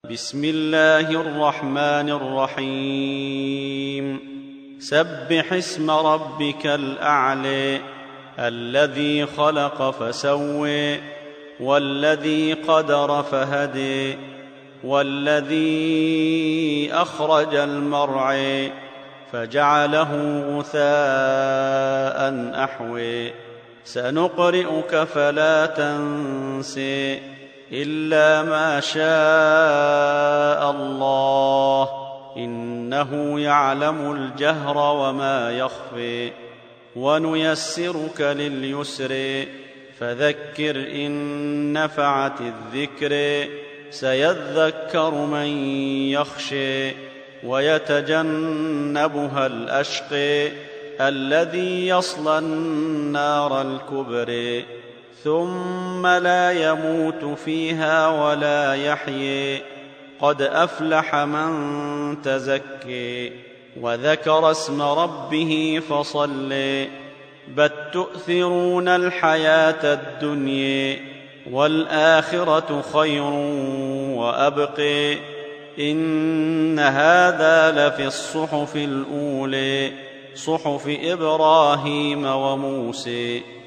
بسم الله الرحمن الرحيم سبح اسم ربك الأعلى الذي خلق فسوى والذي قدر فهدي والذي أخرج المرعى فجعله غثاء أحوى سنقرئك فلا تنسى إلا ما شاء الله إنه يعلم الجهر وما يخفي ونيسرك لليسر فذكر إن نفعت الذكر سيذكر من يخشى ويتجنبها الأشقى الذي يصلى النار الكبرى ثم لا يموت فيها ولا يحيى قد أفلح من تزكى وذكر اسم ربه فصلى بل تؤثرون الحياة الدنيا والآخرة خير وأبقى إن هذا لفي الصحف الأولى صحف إبراهيم وموسى